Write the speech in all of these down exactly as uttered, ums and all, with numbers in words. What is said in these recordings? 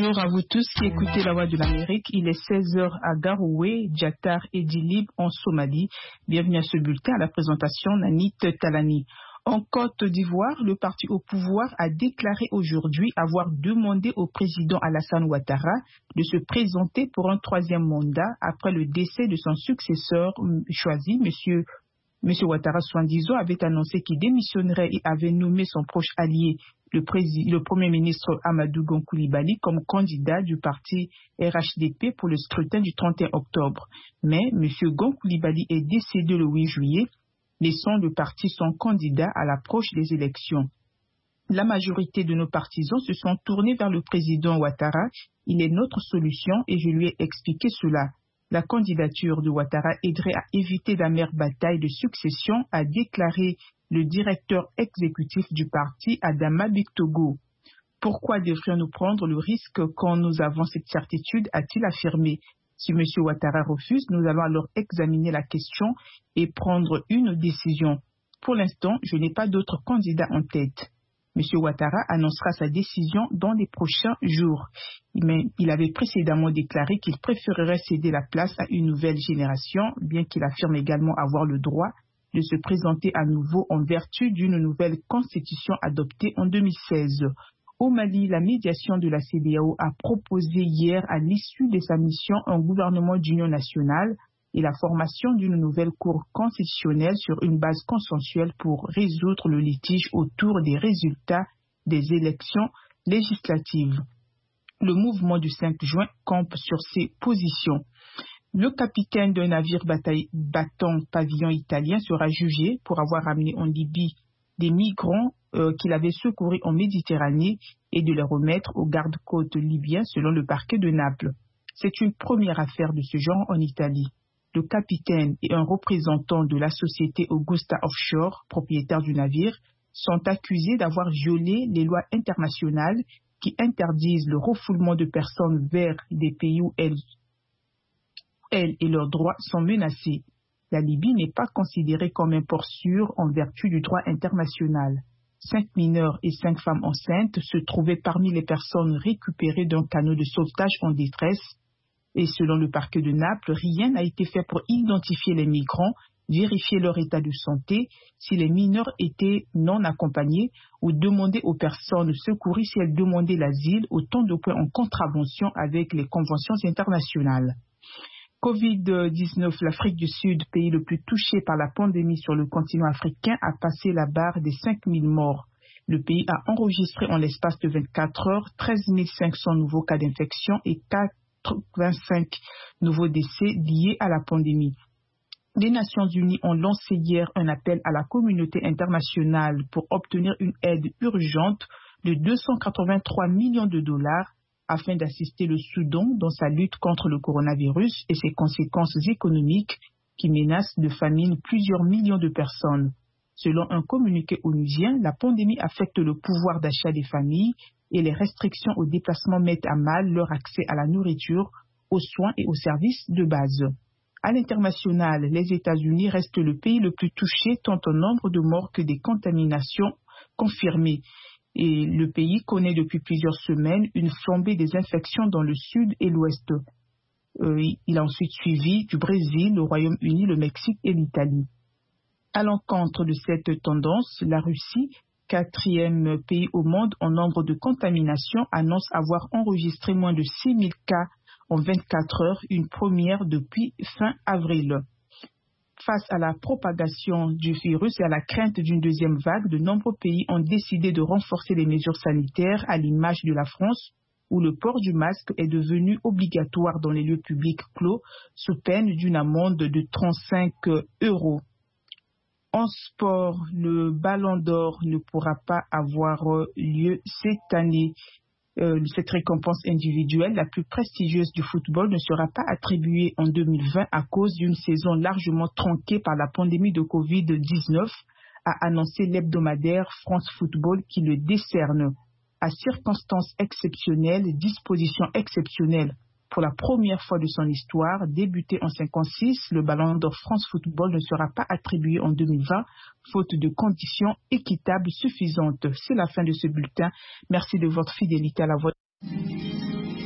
Bonjour à vous tous qui écoutez la Voix de l'Amérique. Il est seize heures à Garowe, Djatar et Djilib en Somalie. Bienvenue à ce bulletin, à la présentation Nanit Talani. En Côte d'Ivoire, le parti au pouvoir a déclaré aujourd'hui avoir demandé au président Alassane Ouattara de se présenter pour un troisième mandat après le décès de son successeur choisi, Monsieur Monsieur Ouattara, soixante-dix ans, avait annoncé qu'il démissionnerait et avait nommé son proche allié, le, président, le Premier ministre Amadou Gon Coulibaly, comme candidat du parti R H D P pour le scrutin du trente et un octobre. Mais M. Gon Coulibaly est décédé le huit juillet, laissant le parti son candidat à l'approche des élections. La majorité de nos partisans se sont tournés vers le président Ouattara. Il est notre solution et je lui ai expliqué cela. La candidature de Ouattara aiderait à éviter d'amères batailles de succession, a déclaré le directeur exécutif du parti, Adama Bictogo. Pourquoi devrions-nous prendre le risque quand nous avons cette certitude, a-t-il affirmé. Si M. Ouattara refuse, nous allons alors examiner la question et prendre une décision. Pour l'instant, je n'ai pas d'autres candidats en tête. M. Ouattara annoncera sa décision dans les prochains jours. Mais il avait précédemment déclaré qu'il préférerait céder la place à une nouvelle génération, bien qu'il affirme également avoir le droit de se présenter à nouveau en vertu d'une nouvelle constitution adoptée en deux mille seize. Au Mali, la médiation de la C E D E A O a proposé hier, à l'issue de sa mission, un gouvernement d'union nationale et la formation d'une nouvelle cour constitutionnelle sur une base consensuelle pour résoudre le litige autour des résultats des élections législatives. Le mouvement du cinq juin campe sur ses positions. Le capitaine d'un navire bataille, battant pavillon italien sera jugé pour avoir amené en Libye des migrants euh, qu'il avait secourus en Méditerranée et de les remettre aux gardes-côtes libyens selon le parquet de Naples. C'est une première affaire de ce genre en Italie. Le capitaine et un représentant de la société Augusta Offshore, propriétaire du navire, sont accusés d'avoir violé les lois internationales qui interdisent le refoulement de personnes vers des pays où elles, elles et leurs droits sont menacés. La Libye n'est pas considérée comme un port sûr en vertu du droit international. Cinq mineurs et cinq femmes enceintes se trouvaient parmi les personnes récupérées d'un canot de sauvetage en détresse. Et selon le parquet de Naples, rien n'a été fait pour identifier les migrants, vérifier leur état de santé, si les mineurs étaient non accompagnés ou demander aux personnes secourues si elles demandaient l'asile, autant de points en contravention avec les conventions internationales. covid dix-neuf, l'Afrique du Sud, pays le plus touché par la pandémie sur le continent africain, a passé la barre des cinq mille morts. Le pays a enregistré en l'espace de vingt-quatre heures treize mille cinq cents nouveaux cas d'infection et quatre-vingt-cinq nouveaux décès liés à la pandémie. Les Nations Unies ont lancé hier un appel à la communauté internationale pour obtenir une aide urgente de deux cent quatre-vingt-trois millions de dollars afin d'assister le Soudan dans sa lutte contre le coronavirus et ses conséquences économiques qui menacent de famine plusieurs millions de personnes. Selon un communiqué onusien, la pandémie affecte le pouvoir d'achat des familles et les restrictions aux déplacements mettent à mal leur accès à la nourriture, aux soins et aux services de base. À l'international, les États-Unis restent le pays le plus touché tant en nombre de morts que des contaminations confirmées. Et le pays connaît depuis plusieurs semaines une flambée des infections dans le sud et l'ouest. Euh, il a ensuite suivi du Brésil, le Royaume-Uni, le Mexique et l'Italie. À l'encontre de cette tendance, la Russie, quatrième pays au monde en nombre de contaminations, annonce avoir enregistré moins de six mille cas en vingt-quatre heures, une première depuis fin avril. Face à la propagation du virus et à la crainte d'une deuxième vague, de nombreux pays ont décidé de renforcer les mesures sanitaires à l'image de la France, où le port du masque est devenu obligatoire dans les lieux publics clos sous peine d'une amende de trente-cinq euros. En sport, le Ballon d'Or ne pourra pas avoir lieu cette année. Euh, cette récompense individuelle, la plus prestigieuse du football, ne sera pas attribuée en deux mille vingt à cause d'une saison largement tronquée par la pandémie de covid dix-neuf, a annoncé l'hebdomadaire France Football qui le décerne. À circonstances exceptionnelles, dispositions exceptionnelles. Pour la première fois de son histoire, débuté en cinquante-six, le Ballon d'Or France Football ne sera pas attribué en deux mille vingt, faute de conditions équitables suffisantes. C'est la fin de ce bulletin. Merci de votre fidélité à la voix.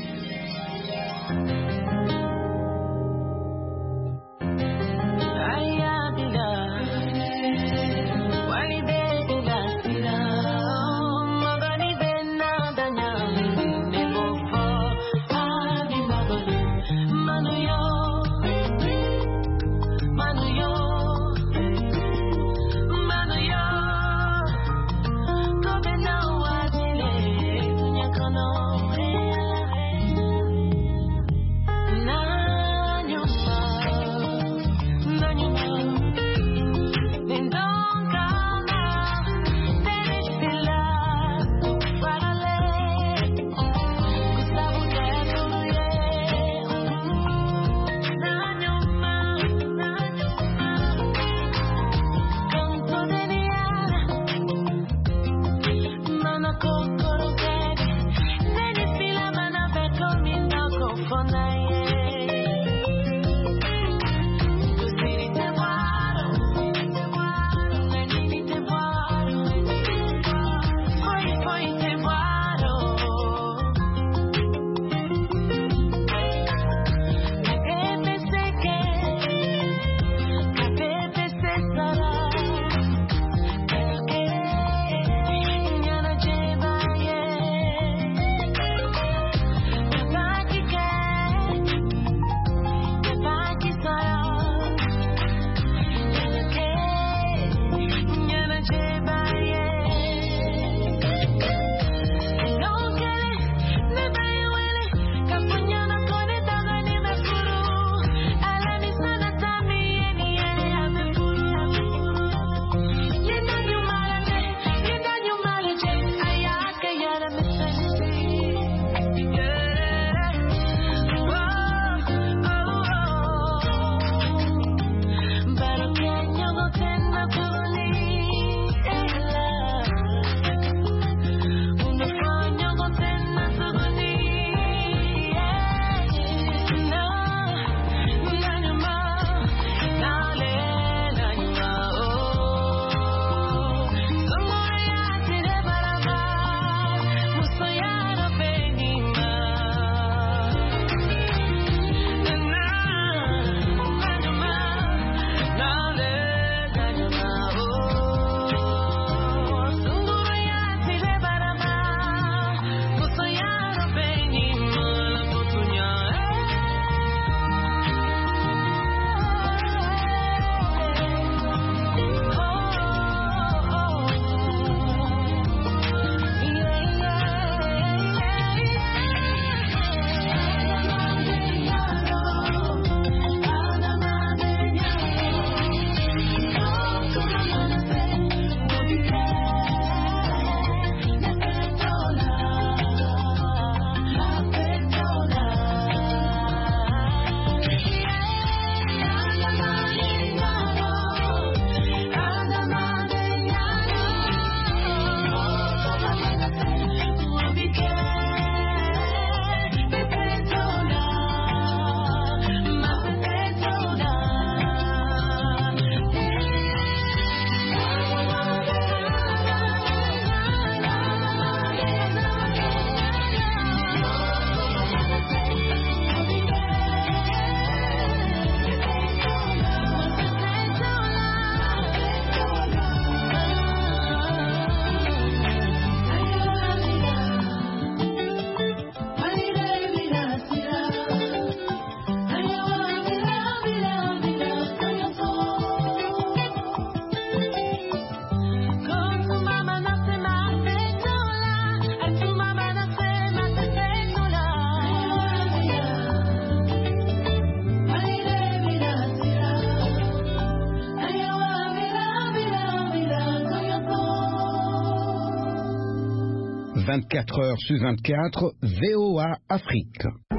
vingt-quatre heures sur vingt-quatre, V O A Afrique.